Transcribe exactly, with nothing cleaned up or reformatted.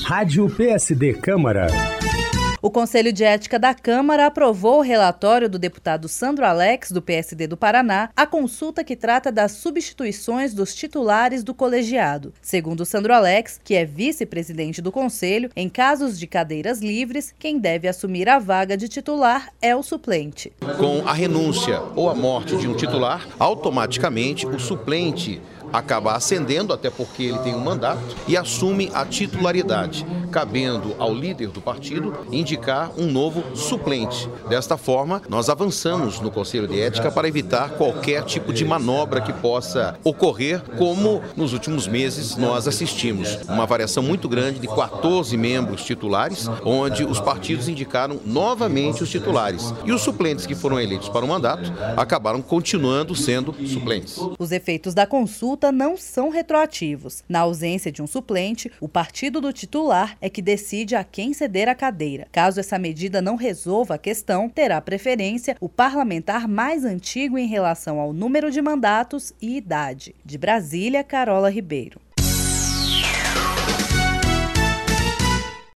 Rádio P S D Câmara. O Conselho de Ética da Câmara aprovou o relatório do deputado Sandro Alex, do P S D do Paraná, a consulta que trata das substituições dos titulares do colegiado. Segundo Sandro Alex, que é vice-presidente do Conselho, em casos de cadeiras livres, quem deve assumir a vaga de titular é o suplente. Com a renúncia ou a morte de um titular, automaticamente o suplente acaba ascendendo, até porque ele tem um mandato, e assume a titularidade, cabendo ao líder do partido indicar um novo suplente. Desta forma, nós avançamos no Conselho de Ética para evitar qualquer tipo de manobra que possa ocorrer, como nos últimos meses nós assistimos. Uma variação muito grande de quatorze membros titulares, onde os partidos indicaram novamente os titulares. E os suplentes que foram eleitos para o mandato acabaram continuando sendo suplentes. Os efeitos da consulta não são retroativos. Na ausência de um suplente, o partido do titular é que decide a quem ceder a cadeira. Caso essa medida não resolva a questão, terá preferência o parlamentar mais antigo em relação ao número de mandatos e idade. De Brasília, Carola Ribeiro.